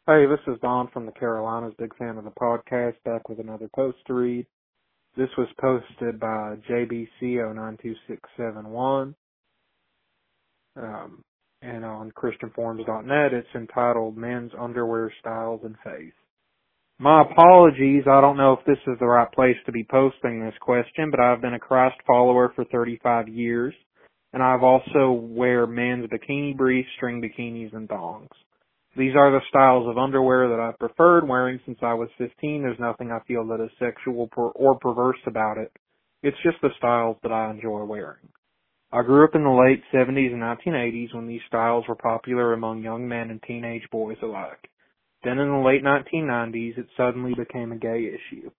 Hey, this is Don from the Carolinas, big fan of the podcast, back with another post to read. This was posted by JBCO92671, and on ChristianForums.net it's entitled Men's Underwear Styles and Faith. My apologies, I don't know if this is the right place to be posting this question, but I've been a Christ follower for 35 years, and I've also wear men's bikini briefs, string bikinis, and thongs. These are the styles of underwear that I've preferred wearing since I was 15. There's nothing I feel that is sexual or perverse about it. It's just the styles that I enjoy wearing. I grew up in the late 70s and 1980s when these styles were popular among young men and teenage boys alike. Then in the late 1990s, it suddenly became a gay issue.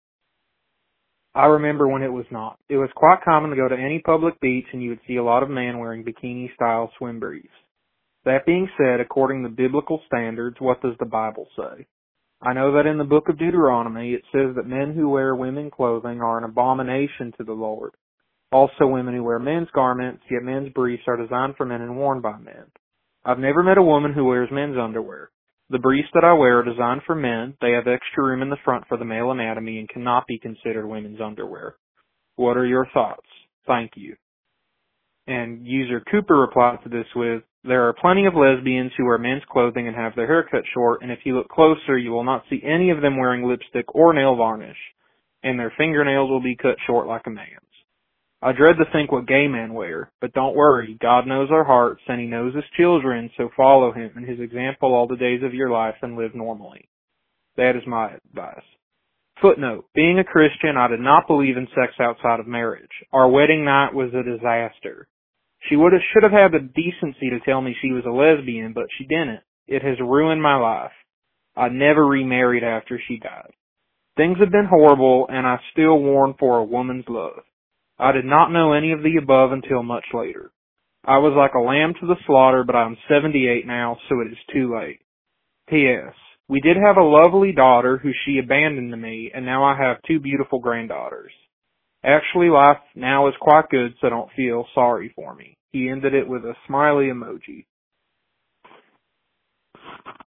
I remember when it was not. It was quite common to go to any public beach and you would see a lot of men wearing bikini-style swim briefs. That being said, according to biblical standards, what does the Bible say? I know that in the book of Deuteronomy it says that men who wear women's clothing are an abomination to the Lord. Also women who wear men's garments, yet men's briefs are designed for men and worn by men. I've never met a woman who wears men's underwear. The briefs that I wear are designed for men. They have extra room in the front for the male anatomy and cannot be considered women's underwear. What are your thoughts? Thank you. And user Cooper replied to this with, there are plenty of lesbians who wear men's clothing and have their hair cut short, and if you look closer, you will not see any of them wearing lipstick or nail varnish, and their fingernails will be cut short like a man's. I dread to think what gay men wear, but don't worry, God knows our hearts, and He knows His children, so follow Him and His example all the days of your life and live normally. That is my advice. Footnote, being a Christian, I did not believe in sex outside of marriage. Our wedding night was a disaster. She should have had the decency to tell me she was a lesbian, but she didn't. It has ruined my life. I never remarried after she died. Things have been horrible, and I still mourn for a woman's love. I did not know any of the above until much later. I was like a lamb to the slaughter, but I'm 78 now, so it is too late. P.S. We did have a lovely daughter who she abandoned to me, and now I have two beautiful granddaughters. Actually, life now is quite good, so don't feel sorry for me. He ended it with a smiley emoji.